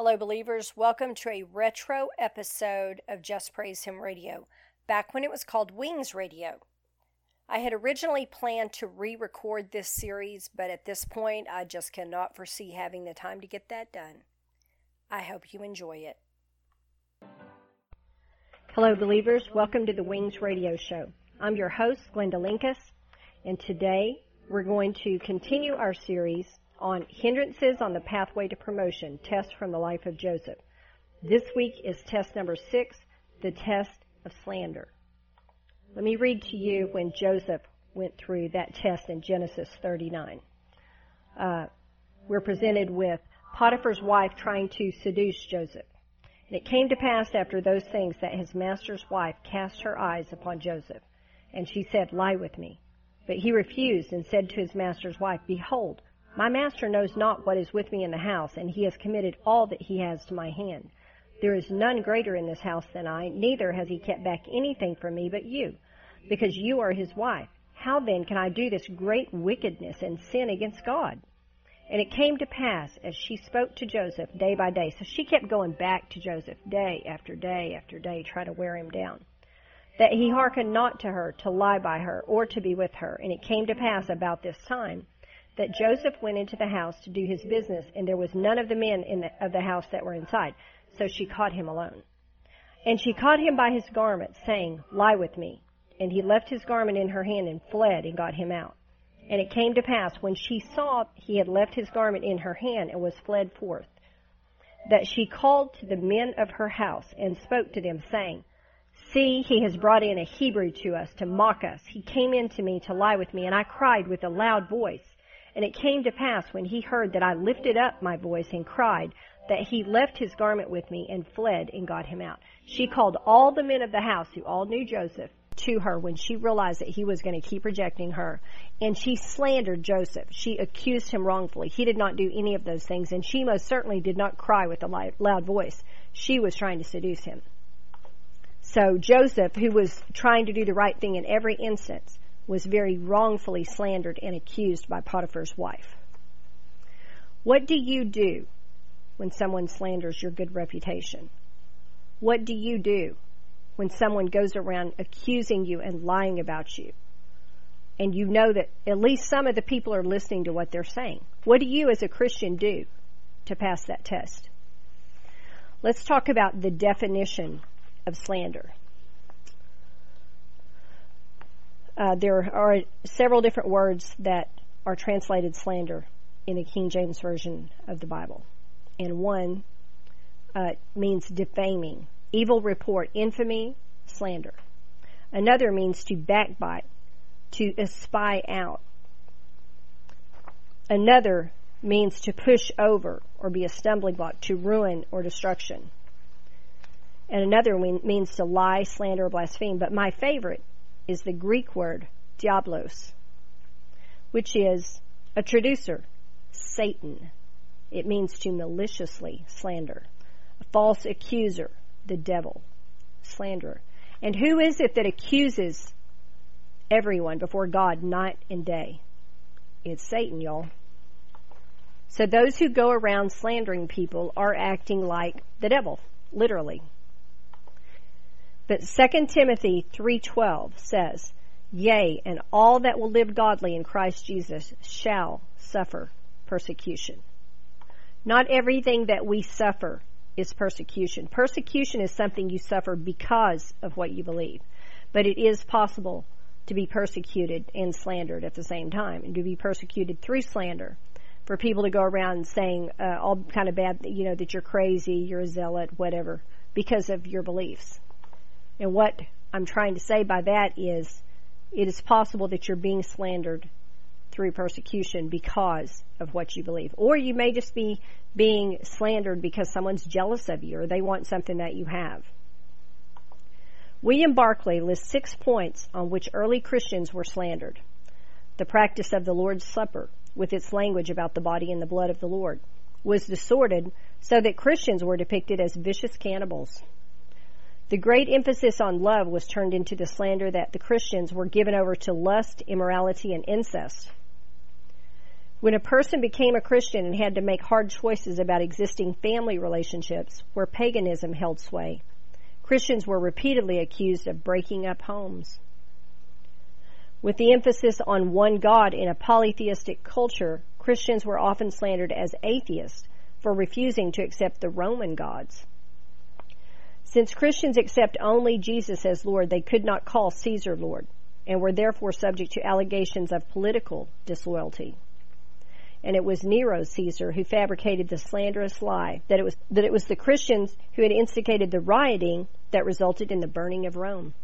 Hello, believers. Welcome to a retro episode of Just Praise Him Radio, back when it was called Wings Radio. I had originally planned to re-record this series, but at this point, I just cannot foresee having the time to get that done. I hope you enjoy it. Hello, believers. Welcome to the Wings Radio Show. I'm your host, Glenda Linkus, and today we're going to continue our series on Hindrances on the Pathway to Promotion, Test from the Life of Joseph. This week is test number 6, the test of slander. Let me read to you when Joseph went through that test in Genesis 39. We're presented with Potiphar's wife trying to seduce Joseph. And it came to pass after those things that his master's wife cast her eyes upon Joseph. And she said, "Lie with me." But he refused and said to his master's wife, "Behold, my master knows not what is with me in the house, and he has committed all that he has to my hand. There is none greater in this house than I, neither has he kept back anything from me but you, because you are his wife. How then can I do this great wickedness and sin against God?" And it came to pass, as she spoke to Joseph day by day, so she kept going back to Joseph day after day after day, trying to wear him down, that he hearkened not to her to lie by her or to be with her. And it came to pass about this time that Joseph went into the house to do his business, and there was none of the men of the house that were inside. So she caught him alone. And she caught him by his garment, saying, "Lie with me." And he left his garment in her hand and fled and got him out. And it came to pass, when she saw he had left his garment in her hand and was fled forth, that she called to the men of her house and spoke to them, saying, "See, he has brought in a Hebrew to us to mock us. He came in to me to lie with me, and I cried with a loud voice. And it came to pass, when he heard that I lifted up my voice and cried, that he left his garment with me and fled and got him out." She called all the men of the house, who all knew Joseph, to her when she realized that he was going to keep rejecting her. And she slandered Joseph. She accused him wrongfully. He did not do any of those things, and she most certainly did not cry with a loud voice. She was trying to seduce him. So Joseph, who was trying to do the right thing in every instance, was very wrongfully slandered and accused by Potiphar's wife. What do you do when someone slanders your good reputation? What do you do when someone goes around accusing you and lying about you, and you know that at least some of the people are listening to what they're saying? What do you as a Christian do to pass that test? Let's talk about the definition of slander. There are several different words that are translated slander in the King James Version of the Bible. And one means defaming, evil report, infamy, slander. Another means to backbite, to espy out. Another means to push over or be a stumbling block, to ruin or destruction. And another means to lie, slander, or blaspheme. But my favorite is the Greek word diablos, which is a traducer, Satan. It means to maliciously slander. A false accuser, the devil, slanderer. And who is it that accuses everyone before God night and day? It's Satan, y'all. So those who go around slandering people are acting like the devil, literally. But 2 Timothy 3:12 says, "Yea, and all that will live godly in Christ Jesus shall suffer persecution." Not everything that we suffer is persecution. Persecution is something you suffer because of what you believe. But it is possible to be persecuted and slandered at the same time, and to be persecuted through slander, for people to go around saying all kind of bad, that you're crazy, you're a zealot, whatever, because of your beliefs. And what I'm trying to say by that is, it is possible that you're being slandered through persecution because of what you believe. Or you may just be being slandered because someone's jealous of you, or they want something that you have. William Barclay lists 6 points on which early Christians were slandered. The practice of the Lord's Supper, with its language about the body and the blood of the Lord, was distorted so that Christians were depicted as vicious cannibals. The great emphasis on love was turned into the slander that the Christians were given over to lust, immorality, and incest. When a person became a Christian and had to make hard choices about existing family relationships where paganism held sway, Christians were repeatedly accused of breaking up homes. With the emphasis on one God in a polytheistic culture, Christians were often slandered as atheists for refusing to accept the Roman gods. Since Christians accept only Jesus as Lord, they could not call Caesar Lord, and were therefore subject to allegations of political disloyalty. And it was Nero Caesar who fabricated the slanderous lie that it was the Christians who had instigated the rioting that resulted in the burning of Rome.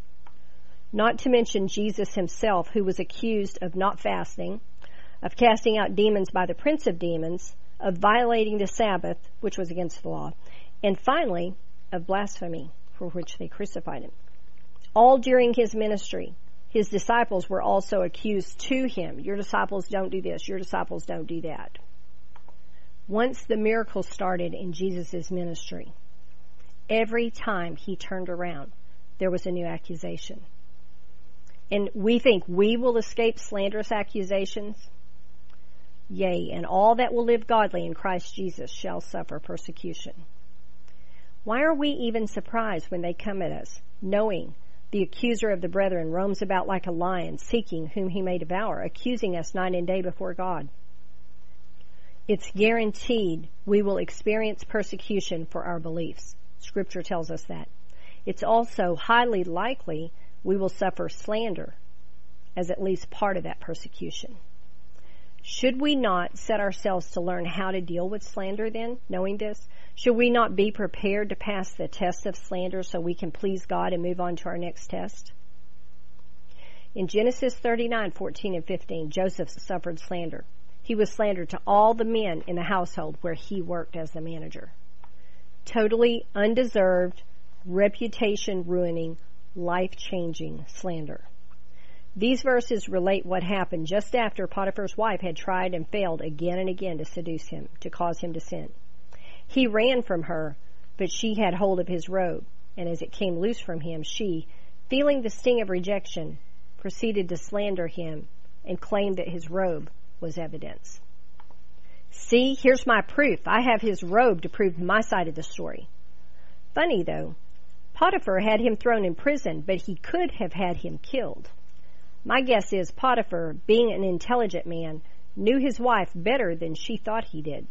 Not to mention Jesus himself, who was accused of not fasting, of casting out demons by the prince of demons, of violating the Sabbath, which was against the law, and finally, of blasphemy, for which they crucified him. All during his ministry, his disciples were also accused to him. Your disciples don't do this. Your disciples don't do that. Once the miracle started in Jesus' ministry, every time he turned around, there was a new accusation. And we think we will escape slanderous accusations. Yea, and all that will live godly in Christ Jesus shall suffer persecution. Why are we even surprised when they come at us, knowing the accuser of the brethren roams about like a lion, seeking whom he may devour, accusing us night and day before God? It's guaranteed we will experience persecution for our beliefs. Scripture tells us that. It's also highly likely we will suffer slander as at least part of that persecution. Should we not set ourselves to learn how to deal with slander then, knowing this? Should we not be prepared to pass the test of slander so we can please God and move on to our next test? In Genesis 39:14 and 15, Joseph suffered slander. He was slandered to all the men in the household where he worked as the manager. Totally undeserved, reputation-ruining, life-changing slander. These verses relate what happened just after Potiphar's wife had tried and failed again and again to seduce him, to cause him to sin. He ran from her, but she had hold of his robe, and as it came loose from him, she, feeling the sting of rejection, proceeded to slander him and claimed that his robe was evidence. See, here's my proof. I have his robe to prove my side of the story. Funny, though, Potiphar had him thrown in prison, but he could have had him killed. My guess is Potiphar, being an intelligent man, knew his wife better than she thought he did.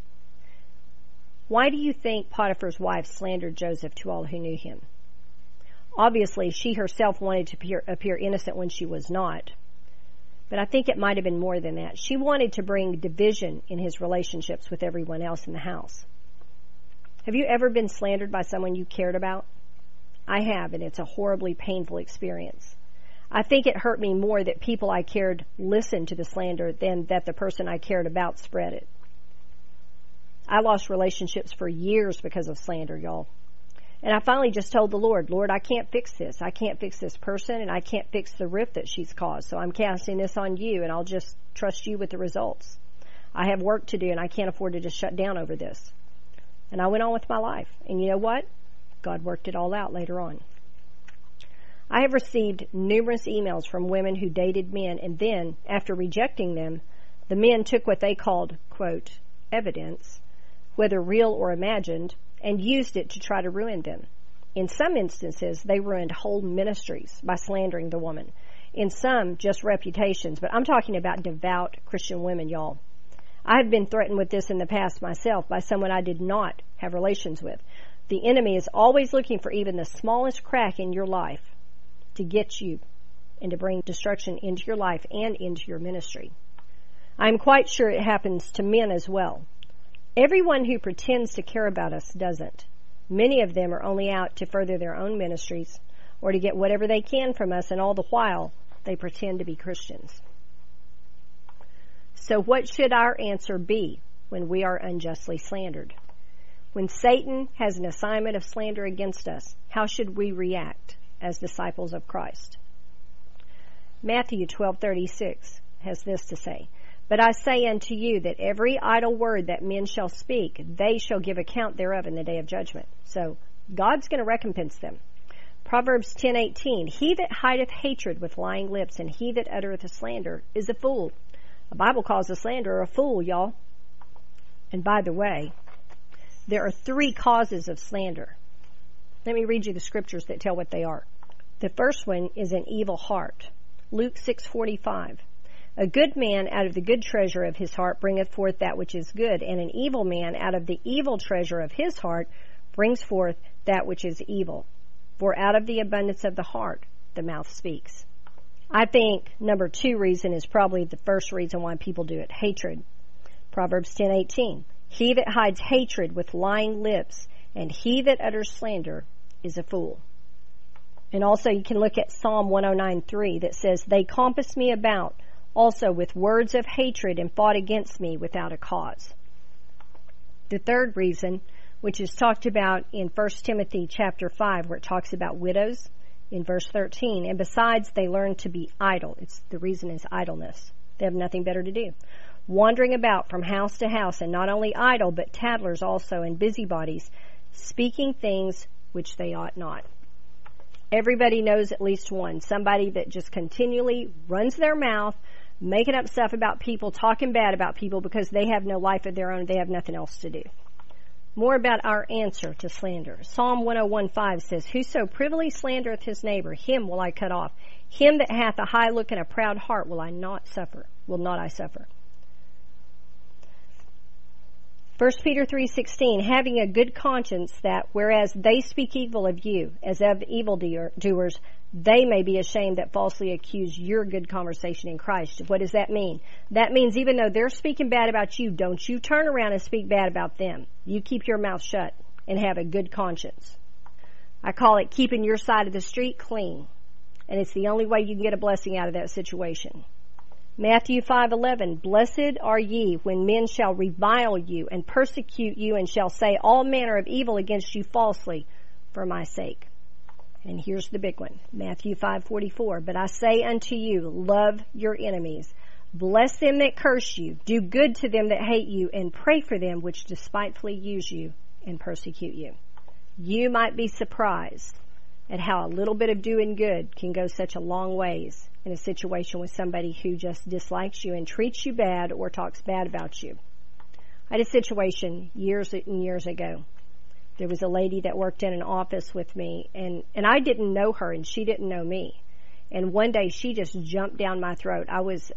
Why do you think Potiphar's wife slandered Joseph to all who knew him? Obviously, she herself wanted to appear innocent when she was not. But I think it might have been more than that. She wanted to bring division in his relationships with everyone else in the house. Have you ever been slandered by someone you cared about? I have, and it's a horribly painful experience. I think it hurt me more that people I cared listened to the slander than that the person I cared about spread it. I lost relationships for years because of slander, y'all. And I finally just told the Lord, Lord, I can't fix this. I can't fix this person, and I can't fix the rift that she's caused. So I'm casting this on you, and I'll just trust you with the results. I have work to do, and I can't afford to just shut down over this. And I went on with my life. And you know what? God worked it all out later on. I have received numerous emails from women who dated men, and then, after rejecting them, the men took what they called, quote, evidence, whether real or imagined, and used it to try to ruin them. In some instances, they ruined whole ministries by slandering the woman. In some, just reputations, but I'm talking about devout Christian women, y'all. I have been threatened with this in the past myself by someone I did not have relations with. The enemy is always looking for even the smallest crack in your life to get you and to bring destruction into your life and into your ministry. I'm quite sure it happens to men as well. Everyone who pretends to care about us doesn't. Many of them are only out to further their own ministries or to get whatever they can from us, and all the while they pretend to be Christians. So what should our answer be when we are unjustly slandered? When Satan has an assignment of slander against us, how should we react as disciples of Christ? Matthew 12:36 has this to say, But I say unto you that every idle word that men shall speak, they shall give account thereof in the day of judgment. So God's going to recompense them. Proverbs 10:18, He that hideth hatred with lying lips, and he that uttereth a slander is a fool. The Bible calls a slanderer a fool, y'all. And by the way, there are 3 causes of slander. Let me read you the scriptures that tell what they are. The first one is an evil heart. Luke 6:45. A good man out of the good treasure of his heart bringeth forth that which is good, and an evil man out of the evil treasure of his heart brings forth that which is evil. For out of the abundance of the heart, the mouth speaks. I think number 2 reason is probably the first reason why people do it, hatred. Proverbs 10:18. He that hides hatred with lying lips, and he that utters slander is a fool. And also you can look at Psalm 109:3 that says, They compassed me about also with words of hatred and fought against me without a cause. The third reason, which is talked about in 1 Timothy chapter 5, where it talks about widows in verse 13, and besides they learn to be idle. The reason is idleness. They have nothing better to do. Wandering about from house to house, and not only idle, but tattlers also, and busybodies, speaking things which they ought not. Everybody knows at least one, somebody that just continually runs their mouth, making up stuff about people, talking bad about people because they have no life of their own, they have nothing else to do. More about our answer to slander. Psalm 101:5 says, Whoso privily slandereth his neighbor, him will I cut off. Him that hath a high look and a proud heart will not I suffer. 1 Peter 3:16, having a good conscience that, whereas they speak evil of you, as of evildoers, they may be ashamed that falsely accuse your good conversation in Christ. What does that mean? That means even though they're speaking bad about you, don't you turn around and speak bad about them. You keep your mouth shut and have a good conscience. I call it keeping your side of the street clean. And it's the only way you can get a blessing out of that situation. Matthew 5:11, Blessed are ye when men shall revile you and persecute you and shall say all manner of evil against you falsely for my sake. And here's the big one, Matthew 5:44, But I say unto you, love your enemies, bless them that curse you, do good to them that hate you, and pray for them which despitefully use you and persecute you. You might be surprised at how a little bit of doing good can go such a long ways in a situation with somebody who just dislikes you and treats you bad or talks bad about you. I had a situation years and years ago. There was a lady that worked in an office with me, and I didn't know her, and she didn't know me. And one day she just jumped down my throat. I was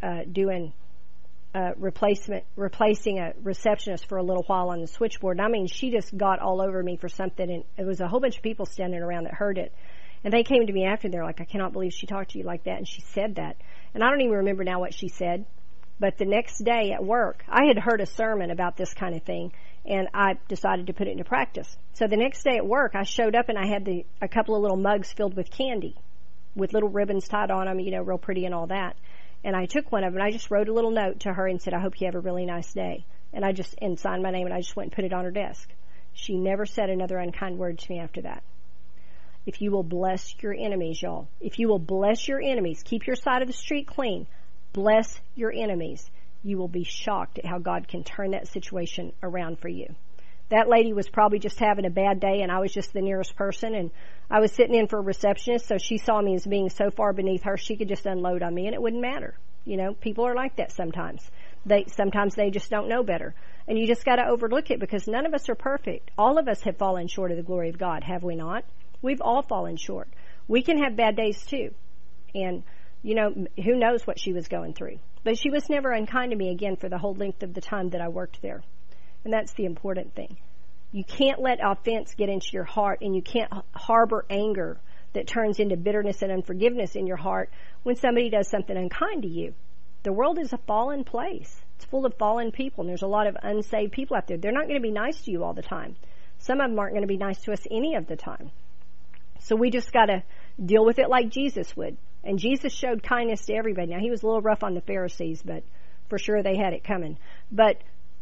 replacing a receptionist for a little while on the switchboard. And I mean, she just got all over me for something, and it was a whole bunch of people standing around that heard it. And they came to me after, and they're like, I cannot believe she talked to you like that, and she said that. And I don't even remember now what she said. But the next day at work, I had heard a sermon about this kind of thing, and I decided to put it into practice. So the next day at work, I showed up, and I had a couple of little mugs filled with candy with little ribbons tied on them, real pretty and all that. And I took one of them, and I just wrote a little note to her and said, I hope you have a really nice day. And signed my name, and I just went and put it on her desk. She never said another unkind word to me after that. If you will bless your enemies, y'all. If you will bless your enemies, keep your side of the street clean, bless your enemies, you will be shocked at how God can turn that situation around for you. That lady was probably just having a bad day, and I was just the nearest person, and I was sitting in for a receptionist, so she saw me as being so far beneath her, she could just unload on me, and it wouldn't matter. People are like that sometimes. Sometimes they just don't know better. And you just got to overlook it, because none of us are perfect. All of us have fallen short of the glory of God, have we not? We've all fallen short. We can have bad days too. And, who knows what she was going through. But she was never unkind to me again for the whole length of the time that I worked there. And that's the important thing. You can't let offense get into your heart, and you can't harbor anger that turns into bitterness and unforgiveness in your heart when somebody does something unkind to you. The world is a fallen place. It's full of fallen people, and there's a lot of unsaved people out there. They're not going to be nice to you all the time. Some of them aren't going to be nice to us any of the time. So we just got to deal with it like Jesus would. And Jesus showed kindness to everybody. Now, he was a little rough on the Pharisees, but for sure they had it coming. But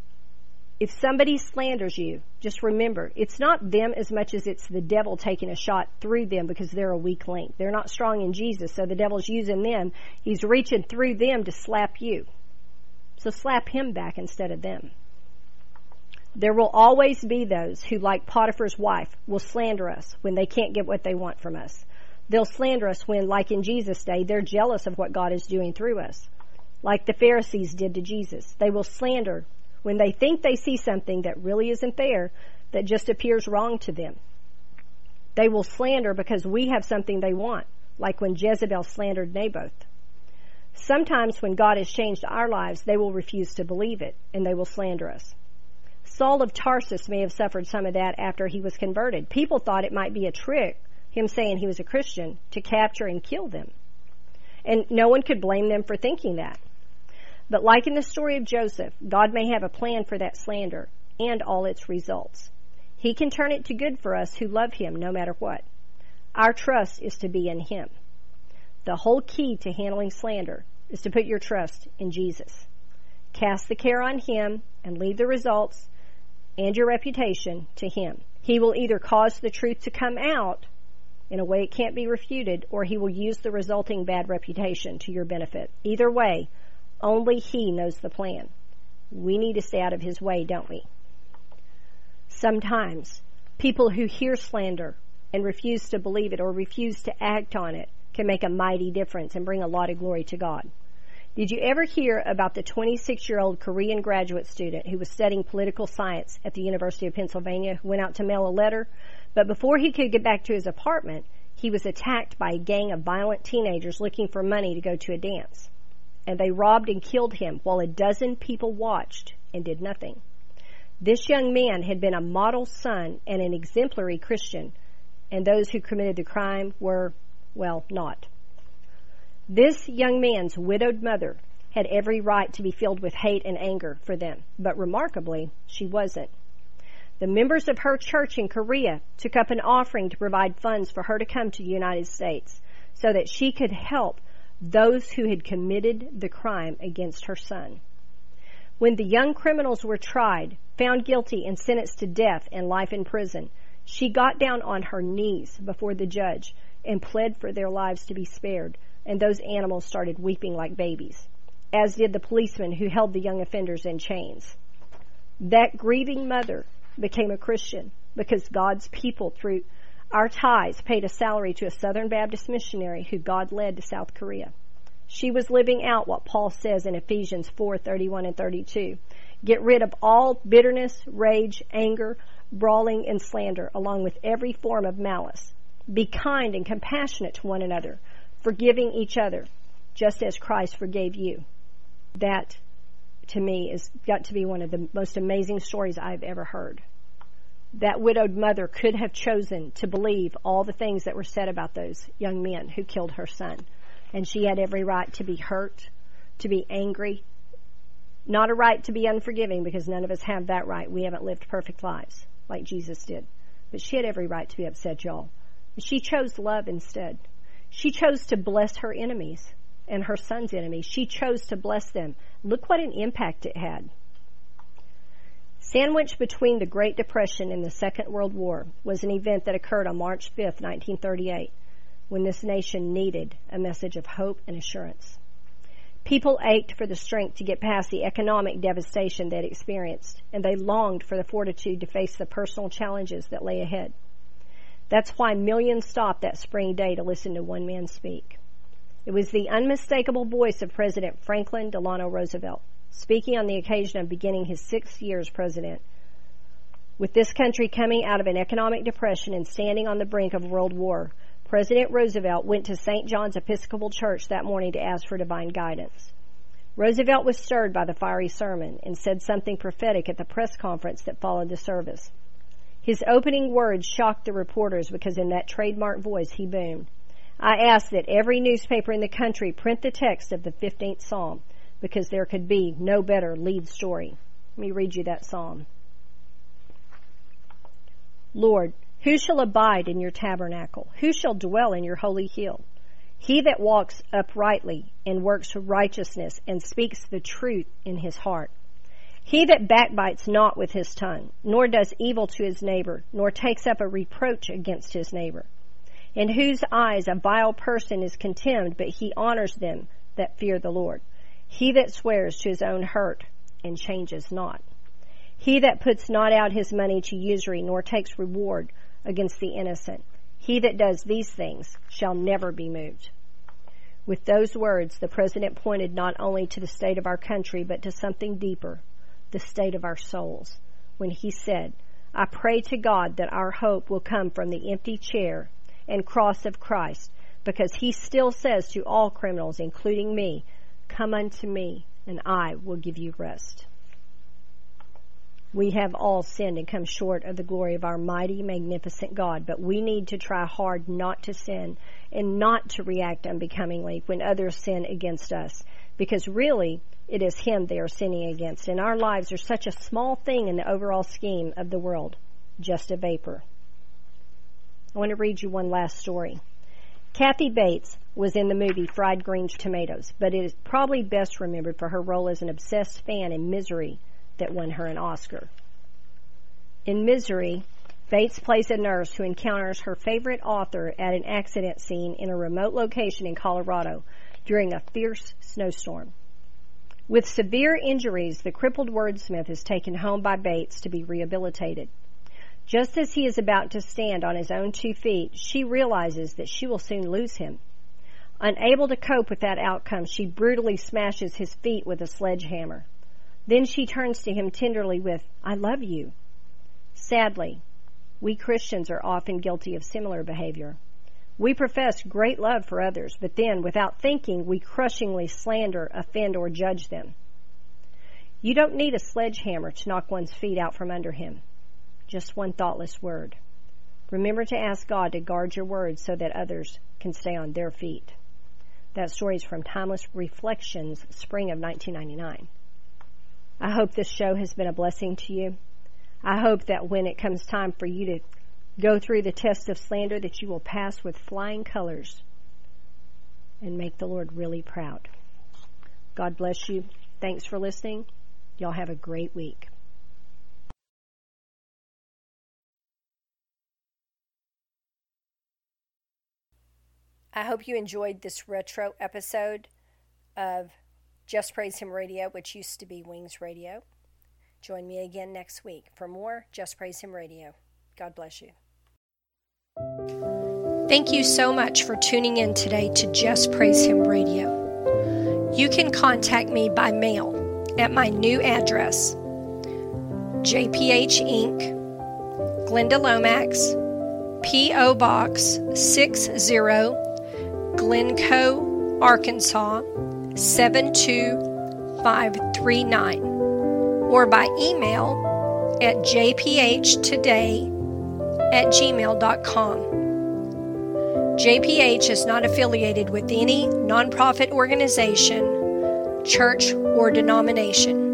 if somebody slanders you, just remember, it's not them as much as it's the devil taking a shot through them, because they're a weak link. They're not strong in Jesus, so the devil's using them. He's reaching through them to slap you. So slap him back instead of them. There will always be those who, like Potiphar's wife, will slander us when they can't get what they want from us. They'll slander us when, like in Jesus' day, they're jealous of what God is doing through us. like the Pharisees did to Jesus. They will slander when they think they see something that really isn't there, that just appears wrong to them. They will slander because we have something they want, like when Jezebel slandered Naboth. Sometimes when God has changed our lives, they will refuse to believe it, and they will slander us. Saul of Tarsus may have suffered some of that after he was converted. People thought it might be a trick, him saying he was a Christian, to capture and kill them. And no one could blame them for thinking that. But like in the story of Joseph, God may have a plan for that slander and all its results. He can turn it to good for us who love him no matter what. Our trust is to be in him. The whole key to handling slander is to put your trust in Jesus. Cast the care on him and leave the results and your reputation to him. He will either cause the truth to come out in a way it can't be refuted, or he will use the resulting bad reputation to your benefit. Either way, only he knows the plan. We need to stay out of his way, don't we? Sometimes people who hear slander and refuse to believe it or refuse to act on it can make a mighty difference and bring a lot of glory to God. Did you ever hear about the 26-year-old Korean graduate student who was studying political science at the University of Pennsylvania, who went out to mail a letter, but before he could get back to his apartment, he was attacked by a gang of violent teenagers looking for money to go to a dance. And they robbed and killed him while a dozen people watched and did nothing. This young man had been a model son and an exemplary Christian, and those who committed the crime were, well, not. This young man's widowed mother had every right to be filled with hate and anger for them, but remarkably, she wasn't. The members of her church in Korea took up an offering to provide funds for her to come to the United States so that she could help those who had committed the crime against her son. When the young criminals were tried, found guilty, and sentenced to death and life in prison, she got down on her knees before the judge and pled for their lives to be spared, and those animals started weeping like babies, as did the policeman who held the young offenders in chains. That grieving mother became a Christian because God's people, through our ties, paid a salary to a Southern Baptist missionary who God led to South Korea. She was living out what Paul says in Ephesians 4:31 and 32. Get rid of all bitterness, rage, anger, brawling, and slander, along with every form of malice. Be kind and compassionate to one another, forgiving each other, just as Christ forgave you. That, to me, has got to be one of the most amazing stories I've ever heard. That widowed mother could have chosen to believe all the things that were said about those young men who killed her son. And she had every right to be hurt, to be angry. Not a right to be unforgiving, because none of us have that right. We haven't lived perfect lives like Jesus did. But she had every right to be upset, y'all. She chose love instead. She chose to bless her enemies and her son's enemies. She chose to bless them. Look what an impact it had. Sandwiched between the Great Depression and the Second World War was an event that occurred on March 5th, 1938, when this nation needed a message of hope and assurance. People ached for the strength to get past the economic devastation they'd experienced, and they longed for the fortitude to face the personal challenges that lay ahead. That's why millions stopped that spring day to listen to one man speak. It was the unmistakable voice of President Franklin Delano Roosevelt, speaking on the occasion of beginning his 6th year as president. With this country coming out of an economic depression and standing on the brink of world war, President Roosevelt went to St. John's Episcopal Church that morning to ask for divine guidance. Roosevelt was stirred by the fiery sermon and said something prophetic at the press conference that followed the service. His opening words shocked the reporters because in that trademark voice he boomed, "I ask that every newspaper in the country print the text of the 15th Psalm, because there could be no better lead story." Let me read you that psalm. Lord, who shall abide in your tabernacle? Who shall dwell in your holy hill? He that walks uprightly and works righteousness and speaks the truth in his heart. He that backbites not with his tongue, nor does evil to his neighbor, nor takes up a reproach against his neighbor. In whose eyes a vile person is contemned, but he honors them that fear the Lord. He that swears to his own hurt and changes not. He that puts not out his money to usury, nor takes reward against the innocent. He that does these things shall never be moved. With those words, the president pointed not only to the state of our country, but to something deeper, the state of our souls, when he said, "I pray to God that our hope will come from the empty chair and cross of Christ, because he still says to all criminals, including me, 'Come unto me, and I will give you rest.'" We have all sinned and come short of the glory of our mighty, magnificent God, but we need to try hard not to sin and not to react unbecomingly when others sin against us, because really it is him they are sinning against, and our lives are such a small thing in the overall scheme of the world, just a vapor. I want to read you one last story. Kathy Bates was in the movie Fried Green Tomatoes, but it is probably best remembered for her role as an obsessed fan in Misery that won her an Oscar. In Misery, Bates plays a nurse who encounters her favorite author at an accident scene in a remote location in Colorado during a fierce snowstorm. With severe injuries, the crippled wordsmith is taken home by Bates to be rehabilitated. Just as he is about to stand on his own 2 feet, she realizes that she will soon lose him. Unable to cope with that outcome, she brutally smashes his feet with a sledgehammer. Then she turns to him tenderly with, "I love you." Sadly, we Christians are often guilty of similar behavior. We profess great love for others, but then, without thinking, we crushingly slander, offend, or judge them. You don't need a sledgehammer to knock one's feet out from under him. Just one thoughtless word. Remember to ask God to guard your words so that others can stay on their feet. That story is from Timeless Reflections, spring of 1999. I hope this show has been a blessing to you. I hope that when it comes time for you to go through the test of slander, that you will pass with flying colors and make the Lord really proud. God bless you. Thanks for listening. Y'all have a great week. I hope you enjoyed this retro episode of Just Praise Him Radio, which used to be Wings Radio. Join me again next week for more Just Praise Him Radio. God bless you. Thank you so much for tuning in today to Just Praise Him Radio. You can contact me by mail at my new address, JPH Inc., Glenda Lomax, P.O. Box 60, Glencoe, Arkansas 72539, or by email at jphtoday@gmail.com. JPH is not affiliated with any nonprofit organization, church, or denomination.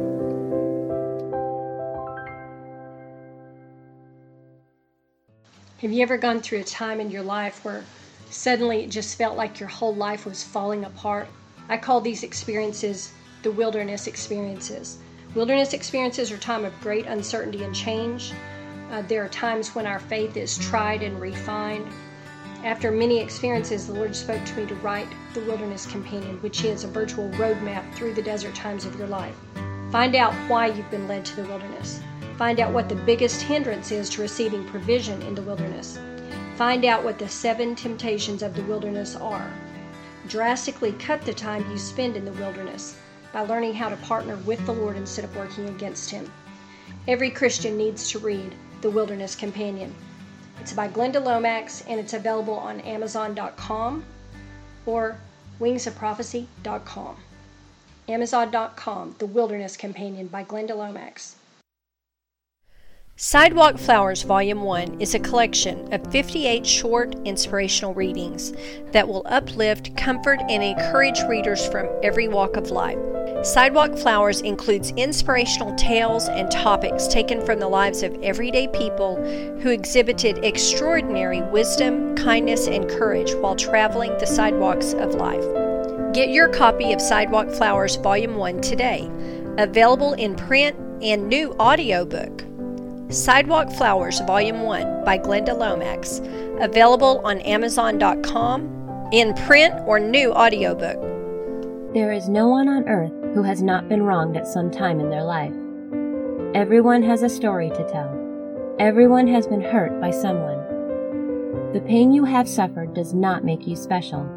Have you ever gone through a time in your life where suddenly it just felt like your whole life was falling apart? I call these experiences the wilderness experiences. Wilderness experiences are a time of great uncertainty and change. There are times when our faith is tried and refined. After many experiences, the Lord spoke to me to write The Wilderness Companion, which is a virtual roadmap through the desert times of your life. Find out why you've been led to the wilderness. Find out what the biggest hindrance is to receiving provision in the wilderness. Find out what the 7 temptations of the wilderness are. Drastically cut the time you spend in the wilderness by learning how to partner with the Lord instead of working against Him. Every Christian needs to read The Wilderness Companion. It's by Glenda Lomax, and it's available on Amazon.com or wingsofprophecy.com. Amazon.com, The Wilderness Companion by Glenda Lomax. Sidewalk Flowers Volume 1 is a collection of 58 short inspirational readings that will uplift, comfort, and encourage readers from every walk of life. Sidewalk Flowers includes inspirational tales and topics taken from the lives of everyday people who exhibited extraordinary wisdom, kindness, and courage while traveling the sidewalks of life. Get your copy of Sidewalk Flowers Volume 1 today, available in print and new audiobook. Sidewalk Flowers Volume 1 by Glenda Lomax, available on Amazon.com, in print or new audiobook. There is no one on earth who has not been wronged at some time in their life. Everyone has a story to tell. Everyone has been hurt by someone. The pain you have suffered does not make you special.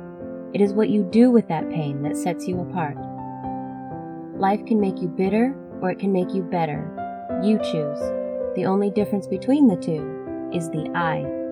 It is what you do with that pain that sets you apart. Life can make you bitter, or it can make you better. You choose. The only difference between the two is the I.